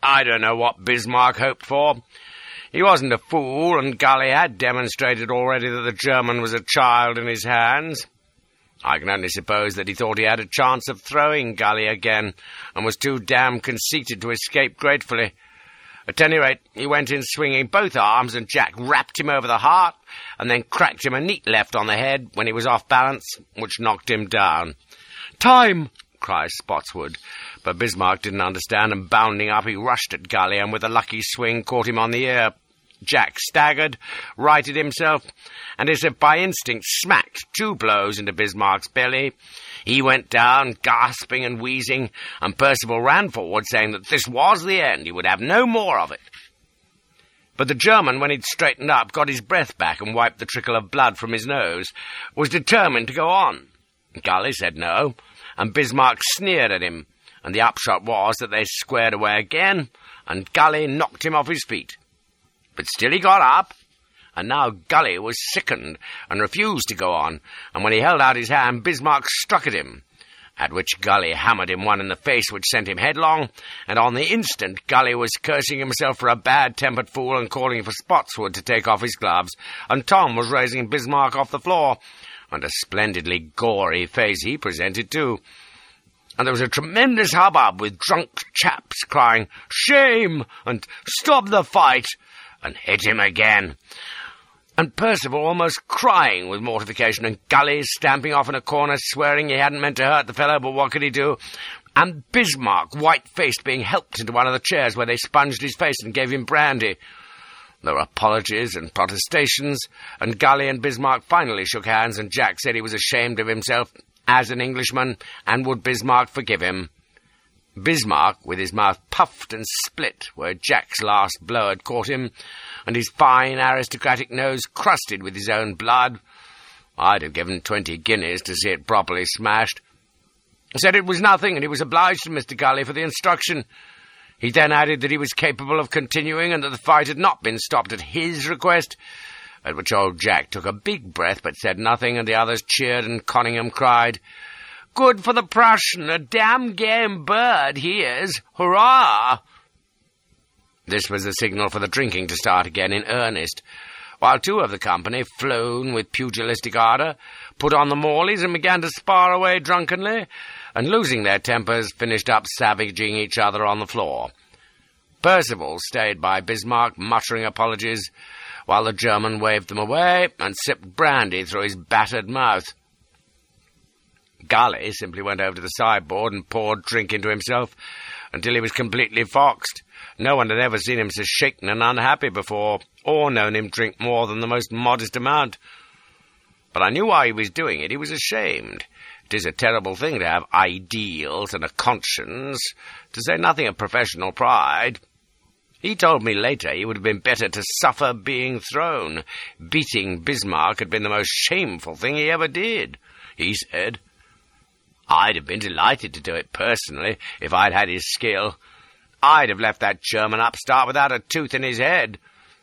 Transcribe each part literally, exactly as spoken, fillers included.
I don't know what Bismarck hoped for. He wasn't a fool, and Gully had demonstrated already that the German was a child in his hands. I can only suppose that he thought he had a chance of throwing Gully again, and was too damn conceited to escape gratefully. At any rate, he went in swinging both arms, and Jack rapped him over the heart, and then cracked him a neat left on the head when he was off balance, which knocked him down. "Time!" cries Spotswood, but Bismarck didn't understand, and bounding up, he rushed at Gully, and with a lucky swing caught him on the ear. Jack staggered, righted himself, and as if by instinct smacked two blows into Bismarck's belly. He went down, gasping and wheezing, and Percival ran forward, saying that this was the end, he would have no more of it. But the German, when he'd straightened up, got his breath back and wiped the trickle of blood from his nose, was determined to go on. Gully said no, and Bismarck sneered at him, and the upshot was that they squared away again, and Gully knocked him off his feet. But still he got up, and now Gully was sickened and refused to go on, and when he held out his hand, Bismarck struck at him, at which Gully hammered him one in the face which sent him headlong, and on the instant Gully was cursing himself for a bad-tempered fool and calling for Spotswood to take off his gloves, and Tom was raising Bismarck off the floor, and a splendidly gory face he presented too. And there was a tremendous hubbub with drunk chaps crying, "Shame!" and "Stop the fight!" and "Hit him again!" and Percival almost crying with mortification, and Gully stamping off in a corner, swearing he hadn't meant to hurt the fellow, but what could he do? And Bismarck, white-faced, being helped into one of the chairs where they sponged his face and gave him brandy. There were apologies and protestations, and Gully and Bismarck finally shook hands, and Jack said he was ashamed of himself as an Englishman, and would Bismarck forgive him. Bismarck, with his mouth puffed and split where Jack's last blow had caught him, and his fine aristocratic nose crusted with his own blood. I'd have given twenty guineas to see it properly smashed. Said it was nothing, and he was obliged to Mister Gully for the instruction. He then added that he was capable of continuing, and that the fight had not been stopped at his request, at which old Jack took a big breath but said nothing, and the others cheered, and Conyngham cried, "Good for the Prussian, a damn game bird he is, hurrah!" This was the signal for the drinking to start again in earnest, while two of the company, flown with pugilistic ardour, put on the Morleys and began to spar away drunkenly, and losing their tempers, finished up savaging each other on the floor. Percival stayed by Bismarck, muttering apologies, while the German waved them away and sipped brandy through his battered mouth. Gully simply went over to the sideboard and poured drink into himself until he was completely foxed. No one had ever seen him so shaken and unhappy before, or known him drink more than the most modest amount. But I knew why he was doing it. He was ashamed. It is a terrible thing to have ideals and a conscience, to say nothing of professional pride. He told me later he would have been better to suffer being thrown. Beating Bismarck had been the most shameful thing he ever did, he said. I'd have been delighted to do it personally, if I'd had his skill. I'd have left that German upstart without a tooth in his head.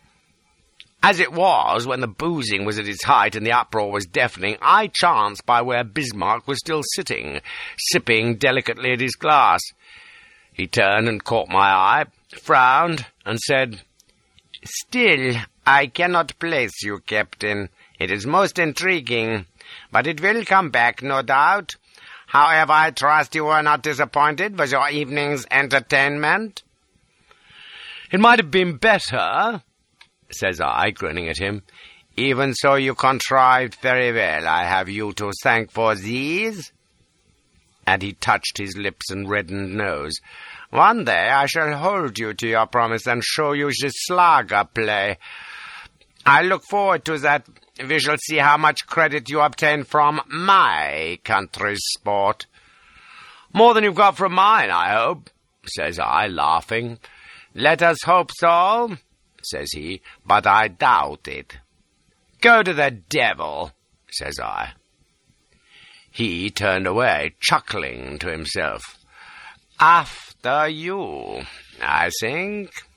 As it was, when the boozing was at its height and the uproar was deafening, I chanced by where Bismarck was still sitting, sipping delicately at his glass. He turned and caught my eye, frowned, and said, "Still, I cannot place you, Captain. It is most intriguing, but it will come back, no doubt. However, I trust you were not disappointed with your evening's entertainment?" "It might have been better," says I, grinning at him. "Even so, you contrived very well. I have you to thank for these." And he touched his lips and reddened nose. "One day I shall hold you to your promise and show you the Schlager play. I look forward to that. We shall see how much credit you obtain from my country's sport." "More than you've got from mine, I hope," says I, laughing. "Let us hope so," says he, "but I doubt it." "Go to the devil," says I. He turned away, chuckling to himself. "After you, I think."